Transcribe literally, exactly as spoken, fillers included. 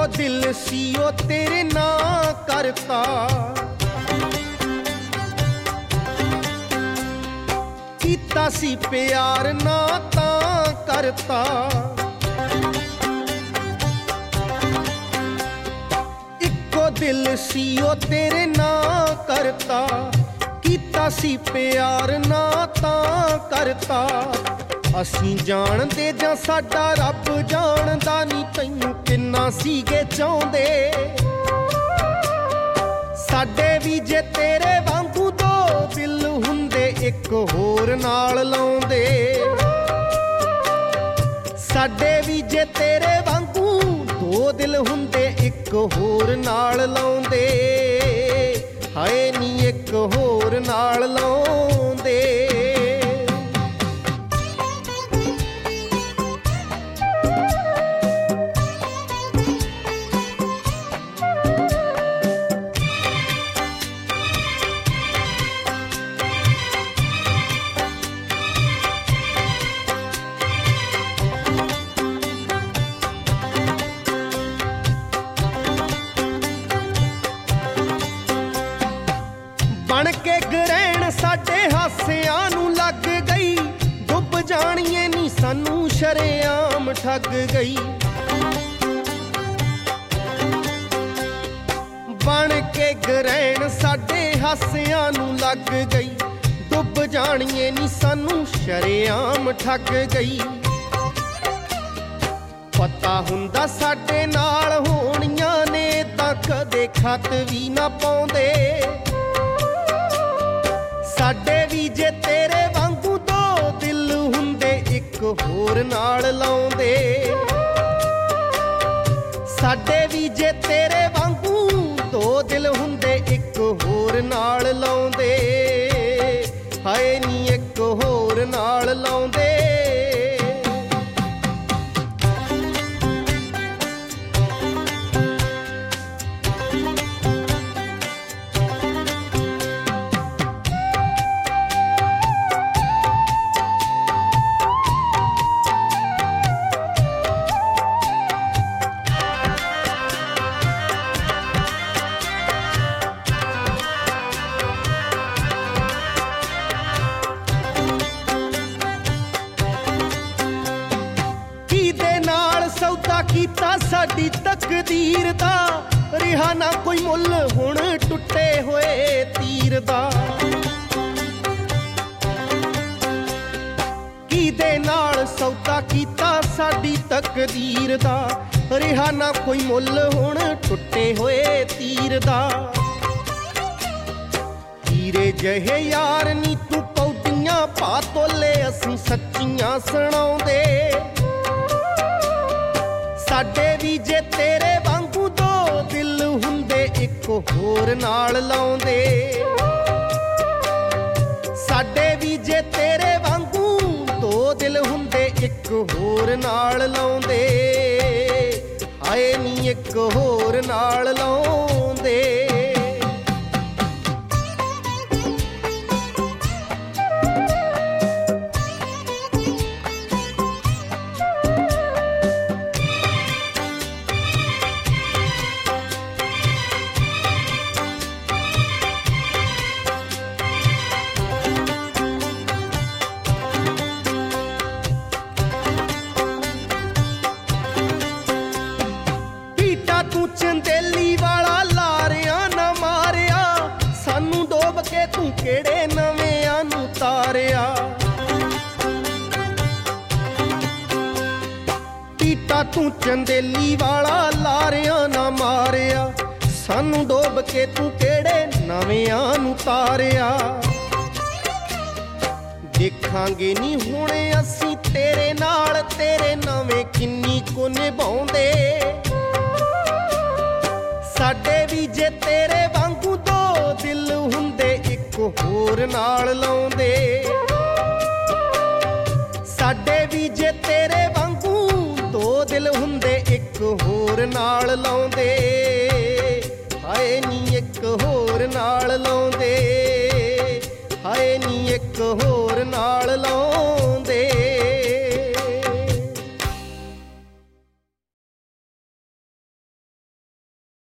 दिल सी ओ तेरे नां करता, कीता सी प्यार ना तां करता। इक्को दिल सी ओ तेरे नां करता, कीता सी प्यार ना तां करता। असीं जाणदे जां साडा रब जाणदा नी तैनूं किन्ना सीगे चाहुंदे। साडे भी जे तेरे वांगू दो दिल हुंदे इक होर नाल लाउंदे। साडे भी जे तेरे वांगू दो दिल हुंदे इक होर नाल लाउंदे। हाय नी इक होर नाल लाउंदे। बन के ग्रहण साडे हासियां नूं लग गई, डुब जाणीए नी सानू शरेआम ठग गई। बन के ग्रहण साडे हासियां नूं लग गई, डुब जाणीए नी सानू शरेआम ठग गई। पता हुंदा साडे नाल होणियां ने तां कदे खत भी ना पाउंदे। साडे भी जे तेरे वांगू दो दिल हुंदे इक होर नाल लाउंदे। साडे भी जे तेरे वांगू दो दिल हुंदे इक होर नाल लाउंदे। हाय नी इक होर नाल लाउंदे। सौदा कीता साडी तकदीर दा, रिहा ना कोई मुल हुण टुटे होए तीर दा। कीदे नाल सौदा कीता साडी तकदीर दा, रिहा ना कोई मुल हुण टुटे होए तीर दा। हीरे जहे यार नी तू पौटियां पा तोले असीं सच्चियां सुणाउंदे। साडे भी जे तेरे वांगू दो दिल हुंदे इक होर नाल लाउंदे। साडे भी जे तेरे वांगू दो दिल हुंदे इक होर नाल लाउंदे। हाय नी इक होर नाल लाउंदे। तू चंदेली वाला लारिया ना मारिया, सानू डोब के तू केड़े नवेआं नू तारिया। पीटा तू चंदेली वाला लारिया ना मारिया, सानू डोब के तू केड़े नवेआं नू तारिया। देखांगे नी हुणे असीं तेरे नाल तेरे नवें किन्नी को निभाउंदे। साडे भी जे तेरे वांगू दो दिल हुंदे इक होर नाल लाउंदे। साडे भी जे तेरे वांगू दो दिल हुंदे इक होर नाल लाउंदे। हाय नी इक होर नाल लाउंदे। हाय नी इक होर नाल लाउंदे।